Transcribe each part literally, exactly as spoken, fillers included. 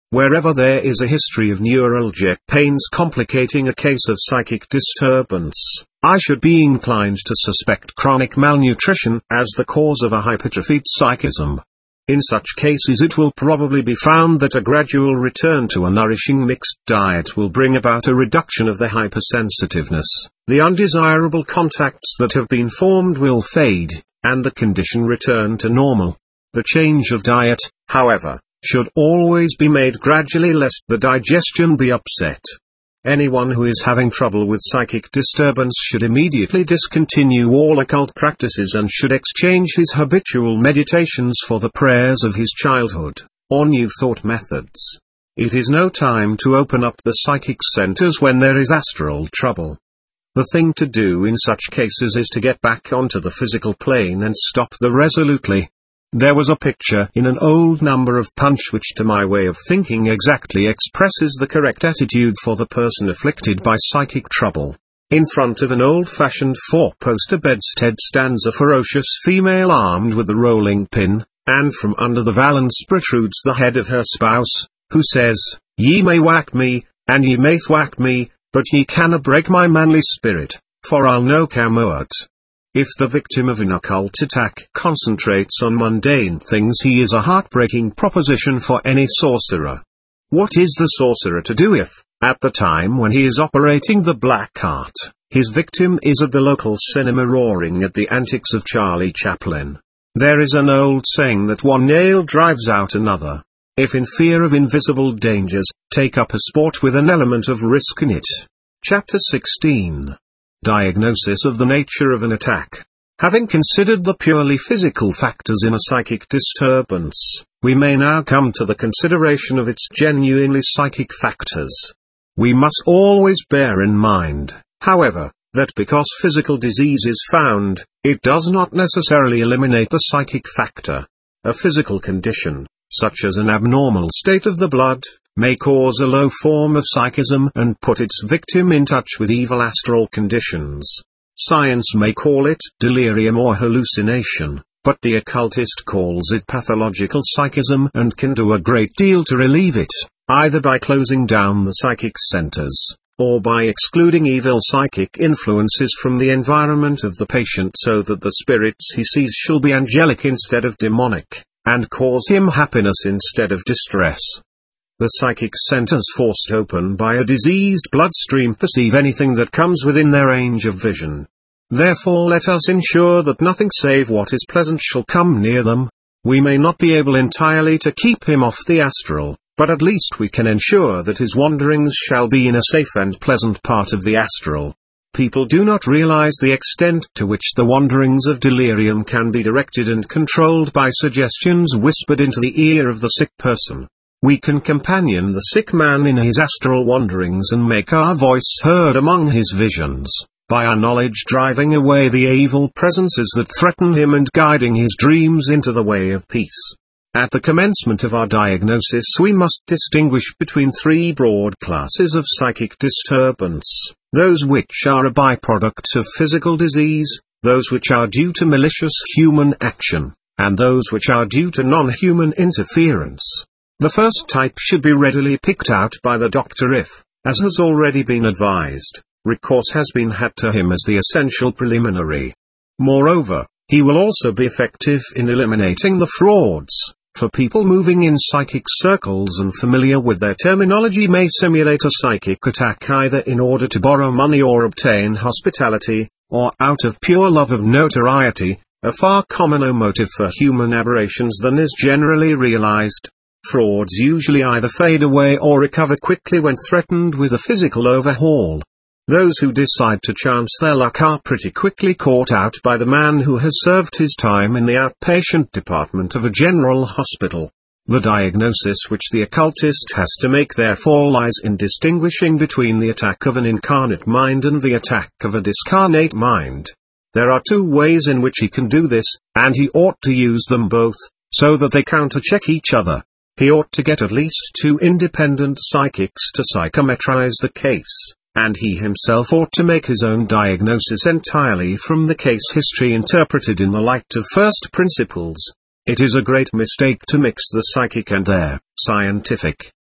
Wherever there is a history of neuralgic pains complicating a case of psychic disturbance, I should be inclined to suspect chronic malnutrition as the cause of a hypertrophied psychism. In such cases it will probably be found that a gradual return to a nourishing mixed diet will bring about a reduction of the hypersensitiveness, the undesirable contacts that have been formed will fade, and the condition return to normal. The change of diet, however, should always be made gradually lest the digestion be upset. Anyone who is having trouble with psychic disturbance should immediately discontinue all occult practices and should exchange his habitual meditations for the prayers of his childhood, or new thought methods. It is no time to open up the psychic centers when there is astral trouble. The thing to do in such cases is to get back onto the physical plane and stop there resolutely. There was a picture in an old number of Punch which to my way of thinking exactly expresses the correct attitude for the person afflicted by psychic trouble. In front of an old-fashioned four-poster bedstead stands a ferocious female armed with a rolling pin, and from under the valance protrudes the head of her spouse, who says, "Ye may whack me, and ye may thwack me, but ye canna break my manly spirit, for I'll no come out." If the victim of an occult attack concentrates on mundane things, he is a heartbreaking proposition for any sorcerer. What is the sorcerer to do if, at the time when he is operating the black art, his victim is at the local cinema roaring at the antics of Charlie Chaplin? There is an old saying that one nail drives out another. If in fear of invisible dangers, take up a sport with an element of risk in it. Chapter sixteen. Diagnosis of the nature of an attack. Having considered the purely physical factors in a psychic disturbance, we may now come to the consideration of its genuinely psychic factors. We must always bear in mind, however, that because physical disease is found, it does not necessarily eliminate the psychic factor. A physical condition, such as an abnormal state of the blood, may cause a low form of psychism and put its victim in touch with evil astral conditions. Science may call it delirium or hallucination, but the occultist calls it pathological psychism and can do a great deal to relieve it, either by closing down the psychic centers, or by excluding evil psychic influences from the environment of the patient so that the spirits he sees shall be angelic instead of demonic, and cause him happiness instead of distress. The psychic centers forced open by a diseased bloodstream perceive anything that comes within their range of vision. Therefore let us ensure that nothing save what is pleasant shall come near them. We may not be able entirely to keep him off the astral, but at least we can ensure that his wanderings shall be in a safe and pleasant part of the astral. People do not realize the extent to which the wanderings of delirium can be directed and controlled by suggestions whispered into the ear of the sick person. We can companion the sick man in his astral wanderings and make our voice heard among his visions, by our knowledge driving away the evil presences that threaten him and guiding his dreams into the way of peace. At the commencement of our diagnosis we must distinguish between three broad classes of psychic disturbance: those which are a byproduct of physical disease, those which are due to malicious human action, and those which are due to non-human interference. The first type should be readily picked out by the doctor if, as has already been advised, recourse has been had to him as the essential preliminary. Moreover, he will also be effective in eliminating the frauds, for people moving in psychic circles and familiar with their terminology may simulate a psychic attack either in order to borrow money or obtain hospitality, or out of pure love of notoriety, a far commoner motive for human aberrations than is generally realized. Frauds usually either fade away or recover quickly when threatened with a physical overhaul. Those who decide to chance their luck are pretty quickly caught out by the man who has served his time in the outpatient department of a general hospital. The diagnosis which the occultist has to make therefore lies in distinguishing between the attack of an incarnate mind and the attack of a discarnate mind. There are two ways in which he can do this, and he ought to use them both, so that they countercheck each other. He ought to get at least two independent psychics to psychometrize the case, and he himself ought to make his own diagnosis entirely from the case history interpreted in the light of first principles. It is a great mistake to mix the psychic and their scientific.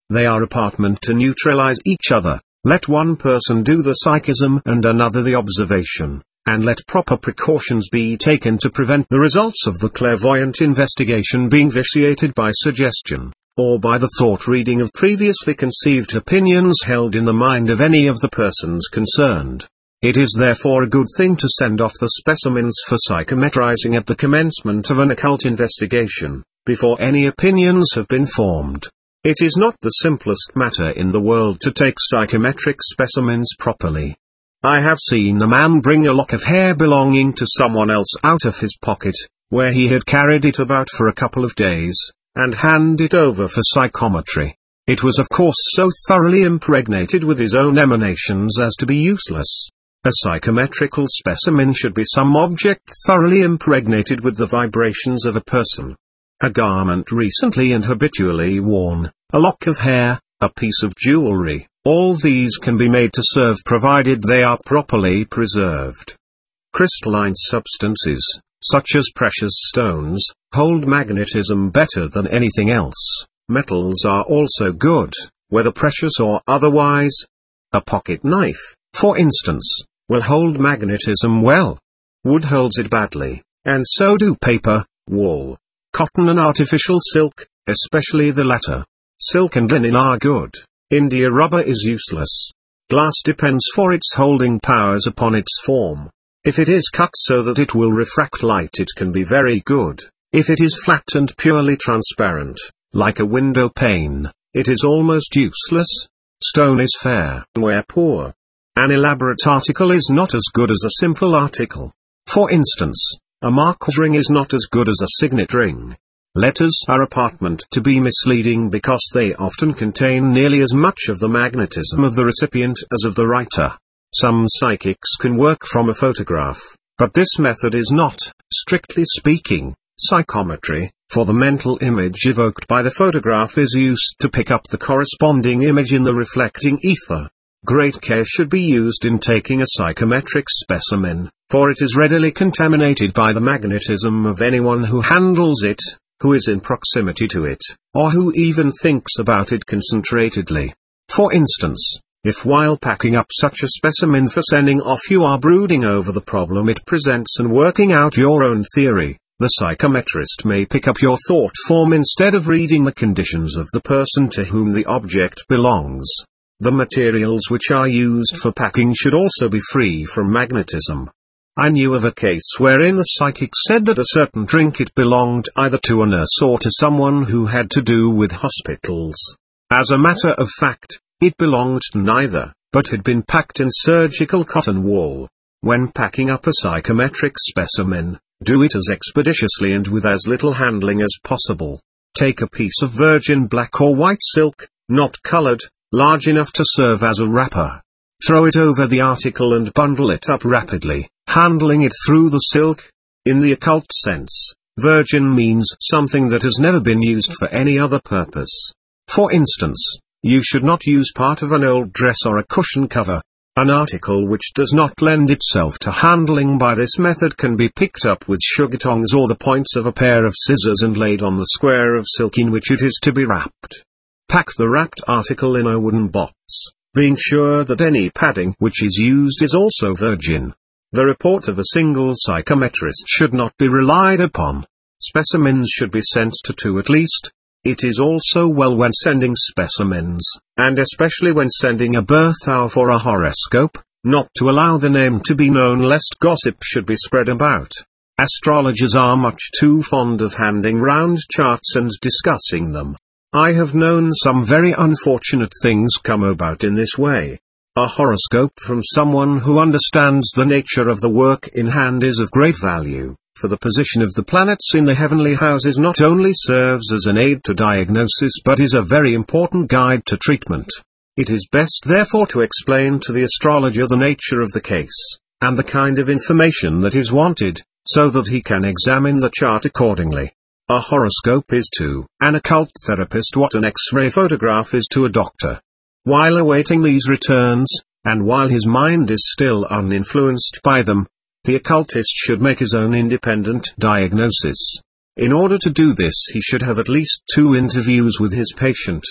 They are apart meant to neutralize each other. Let one person do the psychism and another the observation, and let proper precautions be taken to prevent the results of the clairvoyant investigation being vitiated by suggestion, or by the thought reading of previously conceived opinions held in the mind of any of the persons concerned. It is therefore a good thing to send off the specimens for psychometrizing at the commencement of an occult investigation, before any opinions have been formed. It is not the simplest matter in the world to take psychometric specimens properly. I have seen a man bring a lock of hair belonging to someone else out of his pocket, where he had carried it about for a couple of days, and hand it over for psychometry. It was of course so thoroughly impregnated with his own emanations as to be useless. A psychometrical specimen should be some object thoroughly impregnated with the vibrations of a person. A garment recently and habitually worn, a lock of hair, a piece of jewelry, all these can be made to serve provided they are properly preserved. Crystalline substances, such as precious stones, hold magnetism better than anything else. Metals are also good, whether precious or otherwise. A pocket knife, for instance, will hold magnetism well. Wood holds it badly, and so do paper, wool, cotton and artificial silk, especially the latter. Silk and linen are good. India rubber is useless. Glass depends for its holding powers upon its form. If it is cut so that it will refract light, it can be very good. If it is flat and purely transparent, like a window pane, it is almost useless. Stone is fair where poor. An elaborate article is not as good as a simple article. For instance, a marquise ring is not as good as a signet ring. Letters are apart meant to be misleading because they often contain nearly as much of the magnetism of the recipient as of the writer. Some psychics can work from a photograph, but this method is not, strictly speaking, psychometry, for the mental image evoked by the photograph is used to pick up the corresponding image in the reflecting ether. Great care should be used in taking a psychometric specimen, for it is readily contaminated by the magnetism of anyone who handles it, who is in proximity to it, or who even thinks about it concentratedly. For instance, if while packing up such a specimen for sending off you are brooding over the problem it presents and working out your own theory, the psychometrist may pick up your thought form instead of reading the conditions of the person to whom the object belongs. The materials which are used for packing should also be free from magnetism. I knew of a case wherein the psychic said that a certain trinket belonged either to a nurse or to someone who had to do with hospitals. As a matter of fact, it belonged to neither, but had been packed in surgical cotton wool. When packing up a psychometric specimen, do it as expeditiously and with as little handling as possible. Take a piece of virgin black or white silk, not colored, large enough to serve as a wrapper. Throw it over the article and bundle it up rapidly, handling it through the silk. In the occult sense, virgin means something that has never been used for any other purpose. For instance, you should not use part of an old dress or a cushion cover. An article which does not lend itself to handling by this method can be picked up with sugar tongs or the points of a pair of scissors and laid on the square of silk in which it is to be wrapped. Pack the wrapped article in a wooden box, being sure that any padding which is used is also virgin. The report of a single psychometrist should not be relied upon. Specimens should be sent to two at least. It is also well when sending specimens, and especially when sending a birth hour for a horoscope, not to allow the name to be known lest gossip should be spread about. Astrologers are much too fond of handing round charts and discussing them. I have known some very unfortunate things come about in this way. A horoscope from someone who understands the nature of the work in hand is of great value, for the position of the planets in the heavenly houses not only serves as an aid to diagnosis but is a very important guide to treatment. It is best therefore to explain to the astrologer the nature of the case, and the kind of information that is wanted, so that he can examine the chart accordingly. A horoscope is to an occult therapist what an X-ray photograph is to a doctor. While awaiting these returns, and while his mind is still uninfluenced by them, the occultist should make his own independent diagnosis. In order to do this he should have at least two interviews with his patient.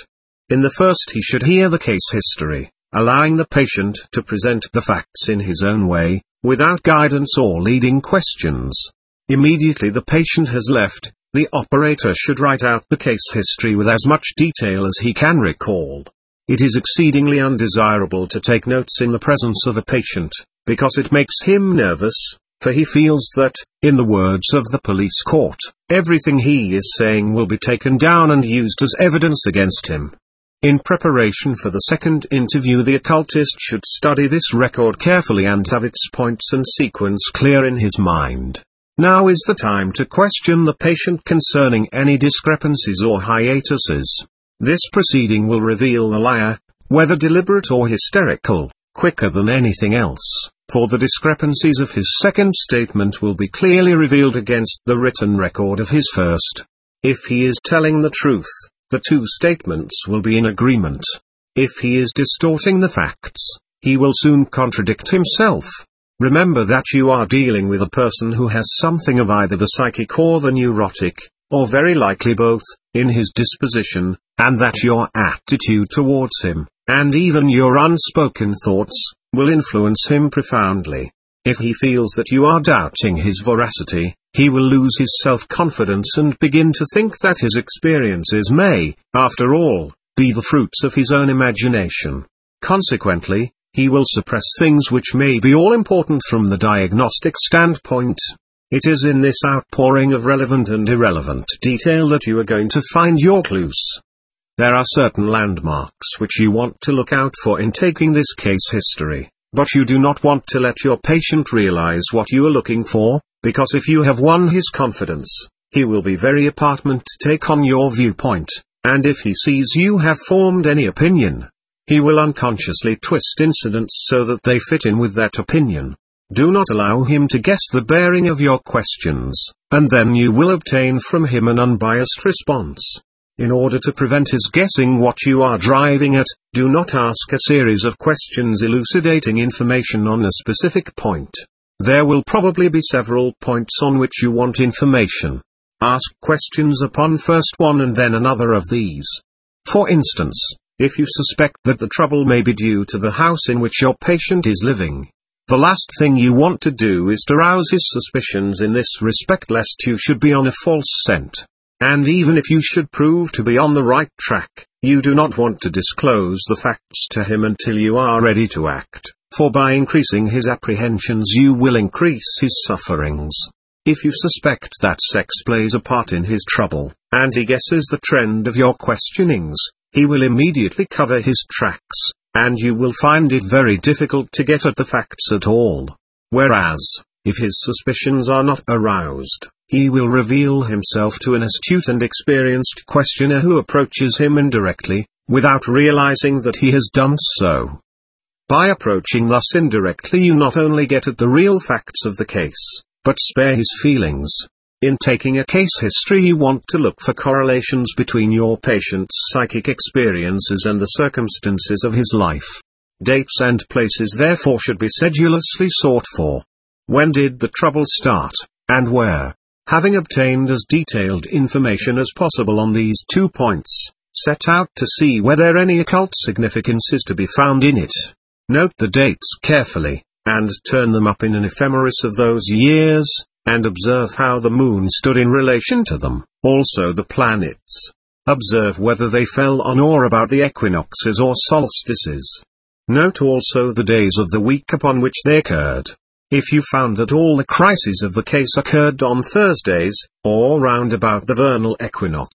In the first he should hear the case history, allowing the patient to present the facts in his own way, without guidance or leading questions. Immediately the patient has left, the operator should write out the case history with as much detail as he can recall. It is exceedingly undesirable to take notes in the presence of a patient, because it makes him nervous, for he feels that, in the words of the police court, everything he is saying will be taken down and used as evidence against him. In preparation for the second interview, the occultist should study this record carefully and have its points and sequence clear in his mind. Now is the time to question the patient concerning any discrepancies or hiatuses. This proceeding will reveal the liar, whether deliberate or hysterical, quicker than anything else, for the discrepancies of his second statement will be clearly revealed against the written record of his first. If he is telling the truth, the two statements will be in agreement. If he is distorting the facts, he will soon contradict himself. Remember that you are dealing with a person who has something of either the psychic or the neurotic, or very likely both, in his disposition, and that your attitude towards him, and even your unspoken thoughts, will influence him profoundly. If he feels that you are doubting his veracity, he will lose his self-confidence and begin to think that his experiences may, after all, be the fruits of his own imagination. Consequently, he will suppress things which may be all-important from the diagnostic standpoint. It is in this outpouring of relevant and irrelevant detail that you are going to find your clues. There are certain landmarks which you want to look out for in taking this case history, but you do not want to let your patient realize what you are looking for, because if you have won his confidence, he will be very apartment to take on your viewpoint, and if he sees you have formed any opinion, he will unconsciously twist incidents so that they fit in with that opinion. Do not allow him to guess the bearing of your questions, and then you will obtain from him an unbiased response. In order to prevent his guessing what you are driving at, do not ask a series of questions elucidating information on a specific point. There will probably be several points on which you want information. Ask questions upon first one and then another of these. For instance, if you suspect that the trouble may be due to the house in which your patient is living, the last thing you want to do is to rouse his suspicions in this respect, lest you should be on a false scent. And even if you should prove to be on the right track, you do not want to disclose the facts to him until you are ready to act, for by increasing his apprehensions you will increase his sufferings. If you suspect that sex plays a part in his trouble, and he guesses the trend of your questionings, he will immediately cover his tracks, and you will find it very difficult to get at the facts at all. Whereas, if his suspicions are not aroused, he will reveal himself to an astute and experienced questioner who approaches him indirectly, without realizing that he has done so. By approaching thus indirectly, you not only get at the real facts of the case, but spare his feelings. In taking a case history, you want to look for correlations between your patient's psychic experiences and the circumstances of his life. Dates and places therefore should be sedulously sought for. When did the trouble start, and where? Having obtained as detailed information as possible on these two points, set out to see whether any occult significance is to be found in it. Note the dates carefully, and turn them up in an ephemeris of those years, and observe how the moon stood in relation to them, also the planets. Observe whether they fell on or about the equinoxes or solstices. Note also the days of the week upon which they occurred. If you found that all the crises of the case occurred on Thursdays, or round about the vernal equinox,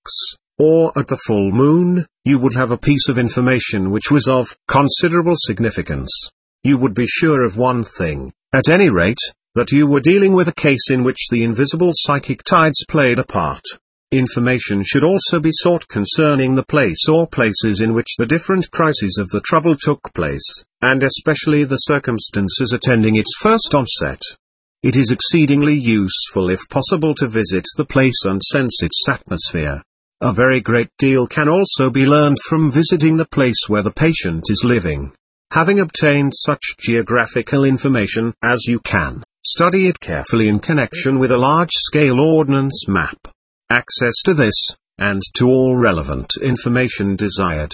or at the full moon, you would have a piece of information which was of considerable significance. You would be sure of one thing, at any rate, that you were dealing with a case in which the invisible psychic tides played a part. Information should also be sought concerning the place or places in which the different crises of the trouble took place, and especially the circumstances attending its first onset. It is exceedingly useful if possible to visit the place and sense its atmosphere. A very great deal can also be learned from visiting the place where the patient is living. Having obtained such geographical information as you can, study it carefully in connection with a large-scale ordnance map. Access to this, and to all relevant information desired,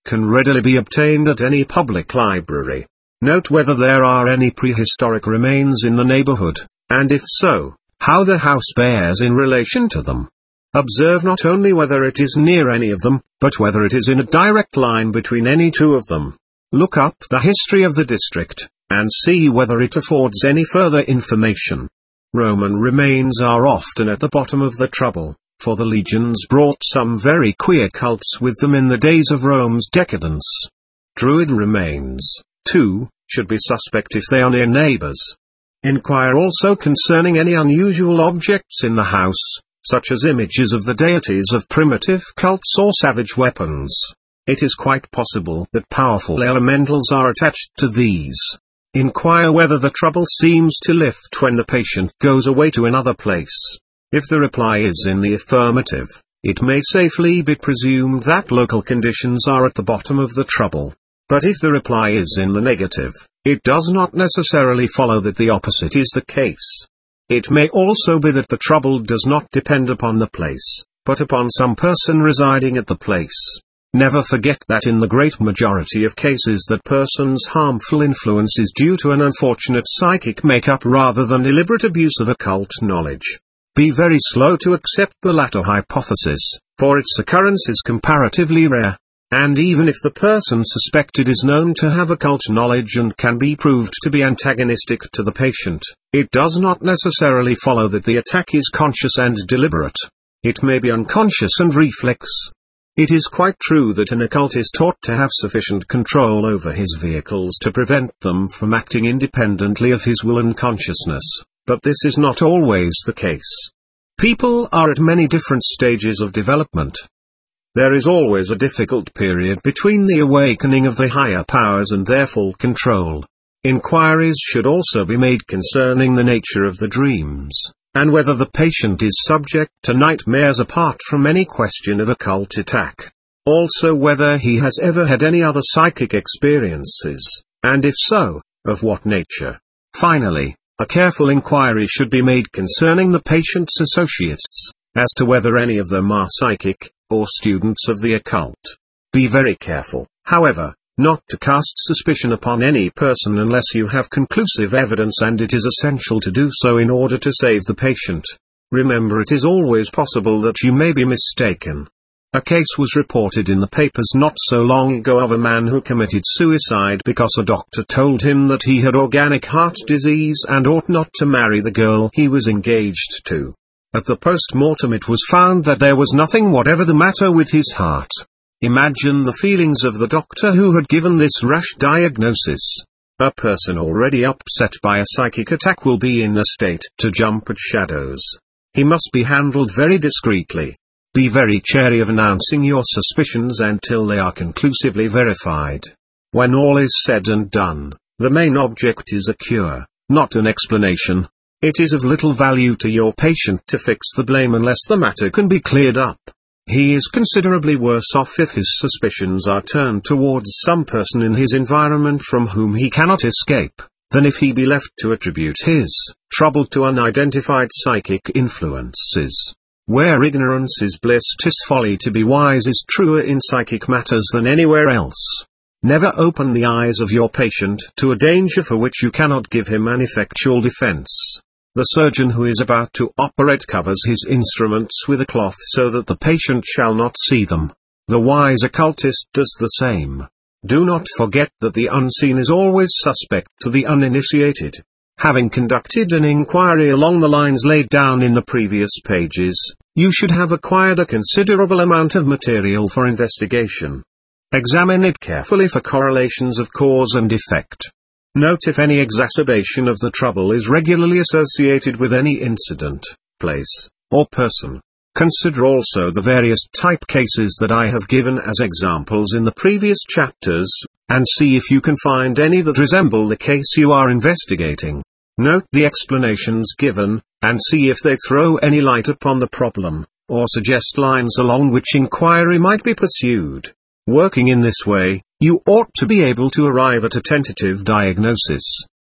can readily be obtained at any public library. Note whether there are any prehistoric remains in the neighborhood, and if so, how the house bears in relation to them. Observe not only whether it is near any of them, but whether it is in a direct line between any two of them. Look up the history of the district, and see whether it affords any further information. Roman remains are often at the bottom of the trouble, for the legions brought some very queer cults with them in the days of Rome's decadence. Druid remains, too, should be suspect if they are near neighbors. Inquire also concerning any unusual objects in the house, such as images of the deities of primitive cults or savage weapons. It is quite possible that powerful elementals are attached to these. Inquire whether the trouble seems to lift when the patient goes away to another place. If the reply is in the affirmative, it may safely be presumed that local conditions are at the bottom of the trouble. But if the reply is in the negative, it does not necessarily follow that the opposite is the case. It may also be that the trouble does not depend upon the place, but upon some person residing at the place. Never forget that in the great majority of cases that person's harmful influence is due to an unfortunate psychic makeup rather than deliberate abuse of occult knowledge. Be very slow to accept the latter hypothesis, for its occurrence is comparatively rare. And even if the person suspected is known to have occult knowledge and can be proved to be antagonistic to the patient, it does not necessarily follow that the attack is conscious and deliberate. It may be unconscious and reflex. It is quite true that an occult is taught to have sufficient control over his vehicles to prevent them from acting independently of his will and consciousness, but this is not always the case. People are at many different stages of development. There is always a difficult period between the awakening of the higher powers and their full control. Inquiries should also be made concerning the nature of the dreams, and whether the patient is subject to nightmares apart from any question of occult attack. Also whether he has ever had any other psychic experiences, and if so, of what nature. Finally, a careful inquiry should be made concerning the patient's associates, as to whether any of them are psychic, or students of the occult. Be very careful, however, not to cast suspicion upon any person unless you have conclusive evidence, and it is essential to do so in order to save the patient. Remember, it is always possible that you may be mistaken. A case was reported in the papers not so long ago of a man who committed suicide because a doctor told him that he had organic heart disease and ought not to marry the girl he was engaged to. At the post-mortem it was found that there was nothing whatever the matter with his heart. Imagine the feelings of the doctor who had given this rash diagnosis. A person already upset by a psychic attack will be in a state to jump at shadows. He must be handled very discreetly. Be very chary of announcing your suspicions until they are conclusively verified. When all is said and done, the main object is a cure, not an explanation. It is of little value to your patient to fix the blame unless the matter can be cleared up. He is considerably worse off if his suspicions are turned towards some person in his environment from whom he cannot escape, than if he be left to attribute his trouble to unidentified psychic influences. Where ignorance is bliss, 'tis folly to be wise is truer in psychic matters than anywhere else. Never open the eyes of your patient to a danger for which you cannot give him an effectual defense. The surgeon who is about to operate covers his instruments with a cloth so that the patient shall not see them. The wise occultist does the same. Do not forget that the unseen is always suspect to the uninitiated. Having conducted an inquiry along the lines laid down in the previous pages, you should have acquired a considerable amount of material for investigation. Examine it carefully for correlations of cause and effect. Note if any exacerbation of the trouble is regularly associated with any incident, place, or person. Consider also the various type cases that I have given as examples in the previous chapters, and see if you can find any that resemble the case you are investigating. Note the explanations given, and see if they throw any light upon the problem, or suggest lines along which inquiry might be pursued. Working in this way, you ought to be able to arrive at a tentative diagnosis.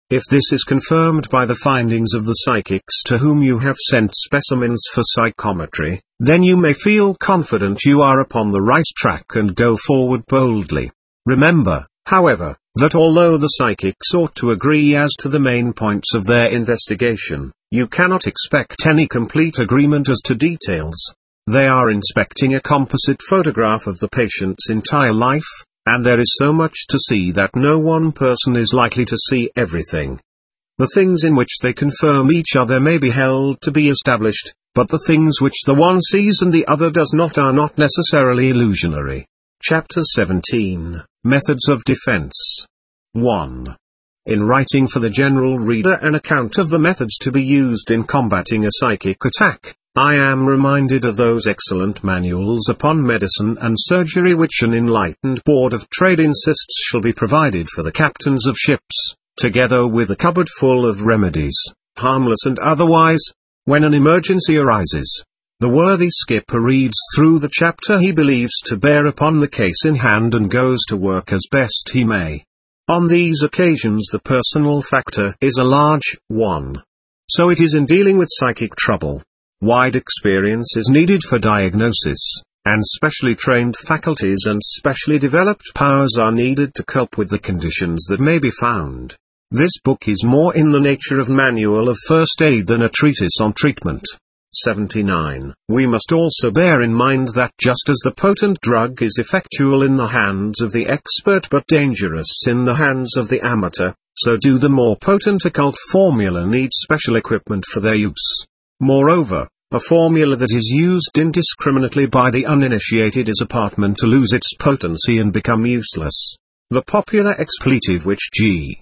If this is confirmed by the findings of the psychics to whom you have sent specimens for psychometry, then you may feel confident you are upon the right track and go forward boldly. Remember, however, that although the psychics ought to agree as to the main points of their investigation, you cannot expect any complete agreement as to details. They are inspecting a composite photograph of the patient's entire life, and there is so much to see that no one person is likely to see everything. The things in which they confirm each other may be held to be established, but the things which the one sees and the other does not are not necessarily illusionary. Chapter seventeen, Methods of Defense. one. In writing for the general reader an account of the methods to be used in combating a psychic attack, I am reminded of those excellent manuals upon medicine and surgery which an enlightened Board of Trade insists shall be provided for the captains of ships, together with a cupboard full of remedies, harmless and otherwise, when an emergency arises. The worthy skipper reads through the chapter he believes to bear upon the case in hand and goes to work as best he may. On these occasions the personal factor is a large one. So it is in dealing with psychic trouble. Wide experience is needed for diagnosis, and specially trained faculties and specially developed powers are needed to cope with the conditions that may be found. This book is more in the nature of manual of first aid than a treatise on treatment. seventy-nine. We must also bear in mind that just as the potent drug is effectual in the hands of the expert but dangerous in the hands of the amateur, so do the more potent occult formula need special equipment for their use. Moreover, a formula that is used indiscriminately by the uninitiated is apartment to lose its potency and become useless. The popular expletive which G.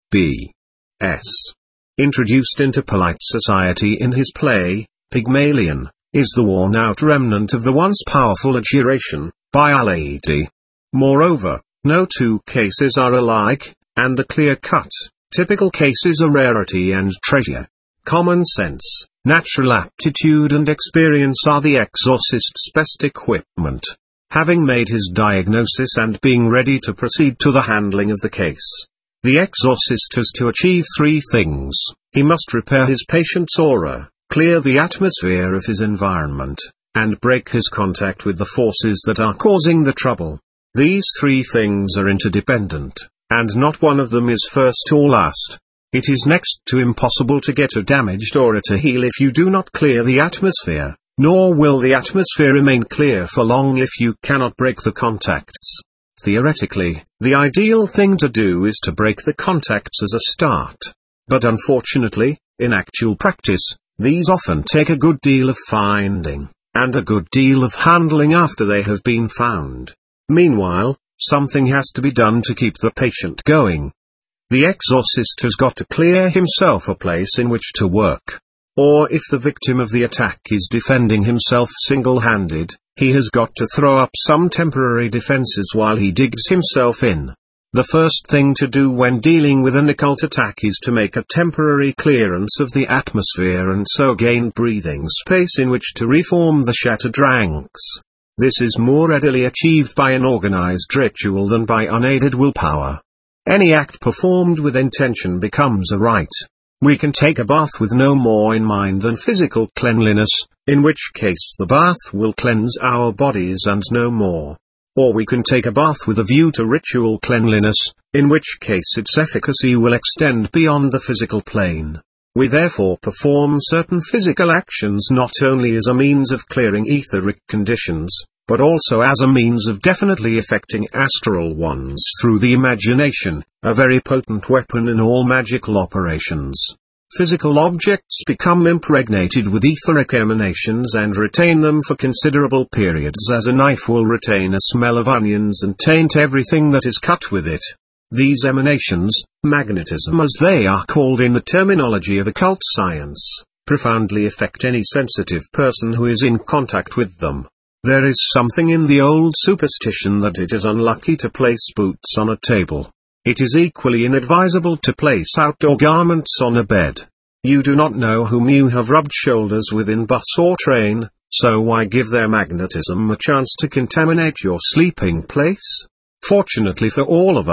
B. S. introduced into polite society in his play, Pygmalion, is the worn-out remnant of the once powerful adjuration, by Our Lady. Moreover, no two cases are alike, and the clear-cut, typical case is a rarity and treasure. Common sense, natural aptitude and experience are the exorcist's best equipment. Having made his diagnosis and being ready to proceed to the handling of the case, the exorcist has to achieve three things. He must repair his patient's aura, clear the atmosphere of his environment, and break his contact with the forces that are causing the trouble. These three things are interdependent, and not one of them is first or last. It is next to impossible to get a damaged aura to heal if you do not clear the atmosphere, nor will the atmosphere remain clear for long if you cannot break the contacts. Theoretically, the ideal thing to do is to break the contacts as a start. But unfortunately, in actual practice, these often take a good deal of finding, and a good deal of handling after they have been found. Meanwhile, something has to be done to keep the patient going. The exorcist has got to clear himself a place in which to work. Or if the victim of the attack is defending himself single-handed, he has got to throw up some temporary defenses while he digs himself in. The first thing to do when dealing with an occult attack is to make a temporary clearance of the atmosphere and so gain breathing space in which to reform the shattered ranks. This is more readily achieved by an organized ritual than by unaided willpower. Any act performed with intention becomes a rite. We can take a bath with no more in mind than physical cleanliness, in which case the bath will cleanse our bodies and no more. Or we can take a bath with a view to ritual cleanliness, in which case its efficacy will extend beyond the physical plane. We therefore perform certain physical actions not only as a means of clearing etheric conditions, but also as a means of definitely affecting astral ones through the imagination, a very potent weapon in all magical operations. Physical objects become impregnated with etheric emanations and retain them for considerable periods as a knife will retain a smell of onions and taint everything that is cut with it. These emanations, magnetism as they are called in the terminology of occult science, profoundly affect any sensitive person who is in contact with them. There is something in the old superstition that it is unlucky to place boots on a table. It is equally inadvisable to place outdoor garments on a bed. You do not know whom you have rubbed shoulders with in bus or train, so why give their magnetism a chance to contaminate your sleeping place? Fortunately for all of us,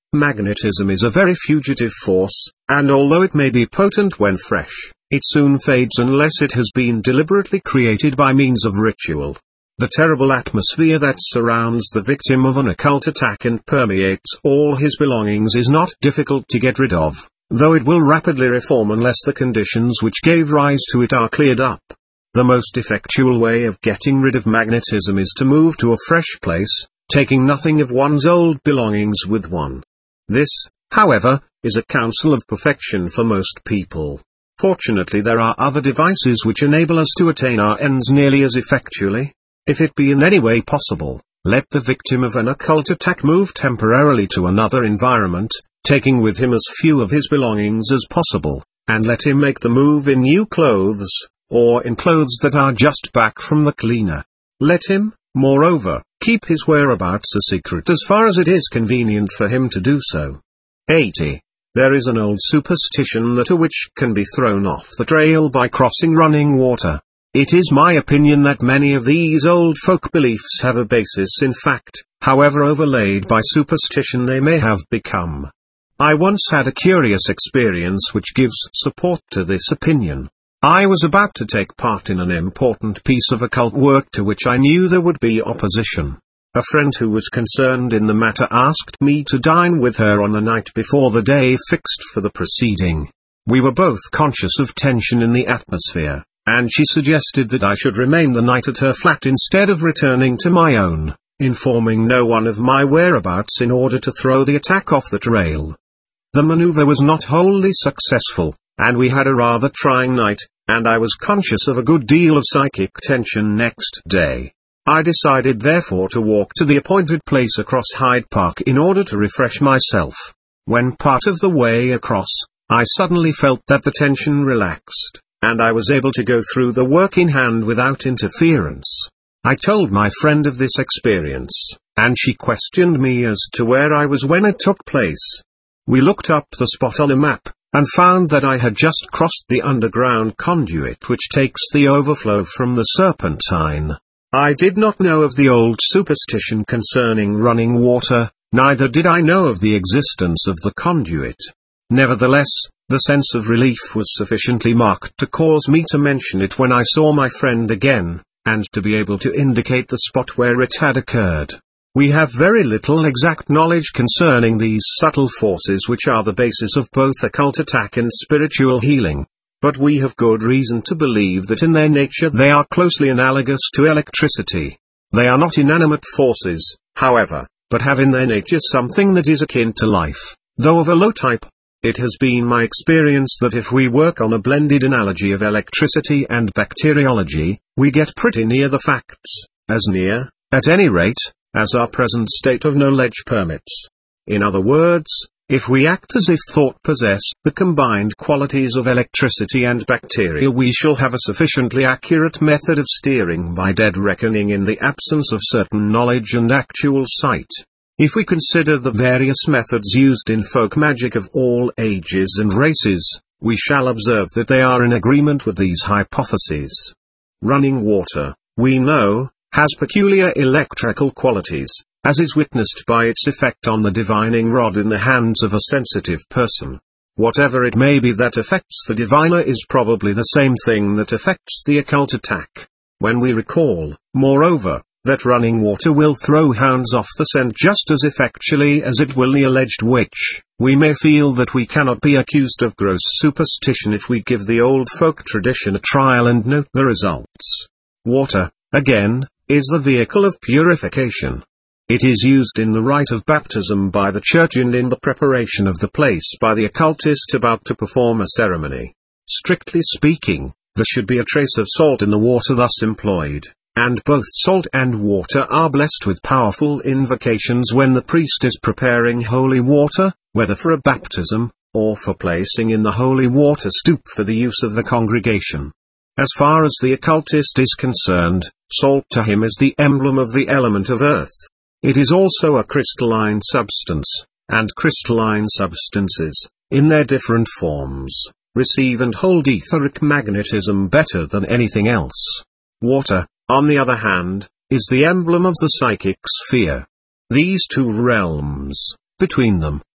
Magnetism is a very fugitive force, and although it may be potent when fresh, it soon fades unless it has been deliberately created by means of ritual. The terrible atmosphere that surrounds the victim of an occult attack and permeates all his belongings is not difficult to get rid of, though it will rapidly reform unless the conditions which gave rise to it are cleared up. The most effectual way of getting rid of magnetism is to move to a fresh place, taking nothing of one's old belongings with one. This, however, is a counsel of perfection for most people. Fortunately, there are other devices which enable us to attain our ends nearly as effectually. If it be in any way possible, let the victim of an occult attack move temporarily to another environment, taking with him as few of his belongings as possible, and let him make the move in new clothes, or in clothes that are just back from the cleaner. Let him, moreover, keep his whereabouts a secret as far as it is convenient for him to do so. eighty. There is an old superstition that a witch can be thrown off the trail by crossing running water. It is my opinion that many of these old folk beliefs have a basis in fact, however overlaid by superstition they may have become. I once had a curious experience which gives support to this opinion. I was about to take part in an important piece of occult work to which I knew there would be opposition. A friend who was concerned in the matter asked me to dine with her on the night before the day fixed for the proceeding. We were both conscious of tension in the atmosphere, and she suggested that I should remain the night at her flat instead of returning to my own, informing no one of my whereabouts in order to throw the attack off the trail. The maneuver was not wholly successful, and we had a rather trying night, and I was conscious of a good deal of psychic tension next day. I decided therefore to walk to the appointed place across Hyde Park in order to refresh myself. When part of the way across, I suddenly felt that the tension relaxed, and I was able to go through the work in hand without interference. I told my friend of this experience, and she questioned me as to where I was when it took place. We looked up the spot on a map, and found that I had just crossed the underground conduit which takes the overflow from the Serpentine. I did not know of the old superstition concerning running water, neither did I know of the existence of the conduit. Nevertheless, the sense of relief was sufficiently marked to cause me to mention it when I saw my friend again, and to be able to indicate the spot where it had occurred. We have very little exact knowledge concerning these subtle forces which are the basis of both occult attack and spiritual healing. But we have good reason to believe that in their nature they are closely analogous to electricity. They are not inanimate forces, however, but have in their nature something that is akin to life, though of a low type. It has been my experience that if we work on a blended analogy of electricity and bacteriology, we get pretty near the facts, as near, at any rate, as our present state of knowledge permits. In other words, if we act as if thought possessed the combined qualities of electricity and bacteria, we shall have a sufficiently accurate method of steering by dead reckoning in the absence of certain knowledge and actual sight. If we consider the various methods used in folk magic of all ages and races, we shall observe that they are in agreement with these hypotheses. Running water, we know, has peculiar electrical qualities, as is witnessed by its effect on the divining rod in the hands of a sensitive person. Whatever it may be that affects the diviner is probably the same thing that affects the occult attack. When we recall, moreover, that running water will throw hounds off the scent just as effectually as it will the alleged witch, we may feel that we cannot be accused of gross superstition if we give the old folk tradition a trial and note the results. Water, again, is the vehicle of purification. It is used in the rite of baptism by the church and in the preparation of the place by the occultist about to perform a ceremony. Strictly speaking, there should be a trace of salt in the water thus employed, and both salt and water are blessed with powerful invocations when the priest is preparing holy water, whether for a baptism, or for placing in the holy water stoup for the use of the congregation. As far as the occultist is concerned, salt to him is the emblem of the element of earth. It is also a crystalline substance, and crystalline substances, in their different forms, receive and hold etheric magnetism better than anything else. Water, on the other hand, is the emblem of the psychic sphere. These two realms, between them,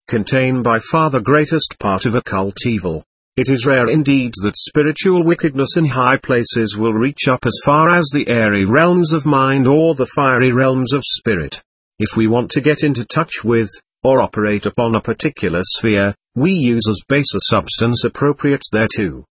contain by far the greatest part of occult evil. It is rare indeed that spiritual wickedness in high places will reach up as far as the airy realms of mind or the fiery realms of spirit. If we want to get into touch with, or operate upon a particular sphere, we use as base a substance appropriate thereto.